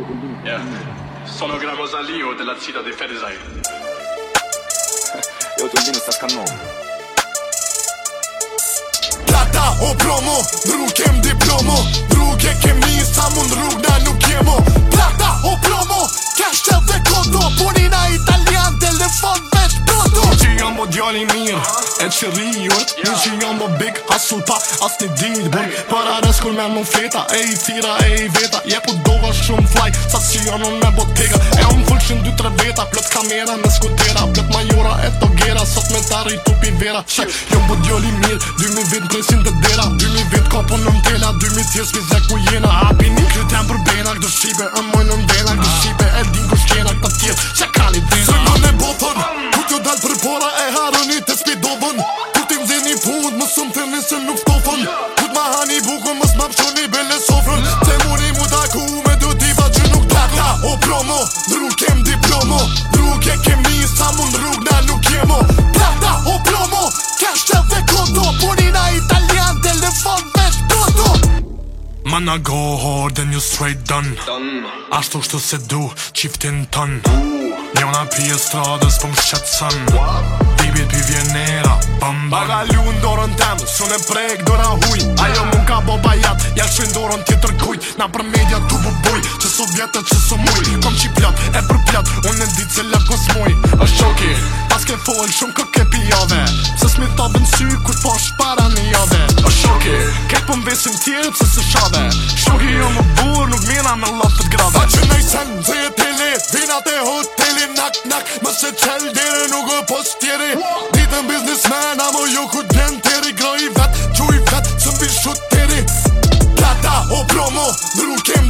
Yeah. Sono Gramosalio della zita di Fedesai. Eu tô ouvindo essas canon. Plata o promo, rrug kem diplomo. Rrug e kemi sa mund rrug na nuk jemo. Plata o promo, cash dhe konto. Punina italian, telefon veç pronto. Që jam bo djali mirë, e që riur. Një që jam bo big hustle pa as një dit bur. Para reskur me më fleta, e i thira e i veta. Jepu dova shumë fly, sa që janë me bottega. E unë fullshin 2-3 veta, plët kamera me skutera. Plët majora e togera, sot me tari tupi vera. Shek, jam bo djali mirë, 2000 vit presin të dera. 2000 vit ka po në mtela, 2000 tjes vizek ku jena. Hapini, krytem për bena, këtë shqipe, e moj në ndena. Këtë shqipe, e din ku shkena, këta tjetë, që kani dena. Së në ne botën, ku t'jo dal për pora e harëni të spidovën. Ku t'im zeni fund, më sëm të nisën nuk ftofën. Ku t'ma hani bukën, më s'ma pëshoni bele sofrën. Se muri mu taku me do tiba që nuk tofën. O promo, rrug kem diplomo. Rrug e kemi sa mund rrug na nuk jemo. Plata o promo, cash dhe konto. Punina italian, telefon veç pronto. Mana go hard and you straight done. Ashtu shtu se du, qiftin tën. Njona pi e stradës po më shqetësën. Bibit pi vjenera, bambam. Baga lu në dorën temë, sun e prek dora huj. Ajo mun ka bo bajat, jall shuj në dorën tjetër kujt. Na për media tu bubuj, që so vjetët që so muj. Kom qi plot, e për plot, unë e dit se lak kos muj. është shoki, pas ke fol shumë kë pijave. Se s'mi thabën sy, kur posh para një jave. është shoki, kek po m'vesim tjerë, pse se shave. Shoki jo më bur, nuk mina me loftet grave. Sa që nejsen, dhe e tele, vinat e hoteli. Nak, nak, më se qel dere nuk o pos tjeri. Ditën biznismen, amo jo ku t'bjen teri. Groj vet, quj vet, së mbi shut teri. Plata o promo, rrug kem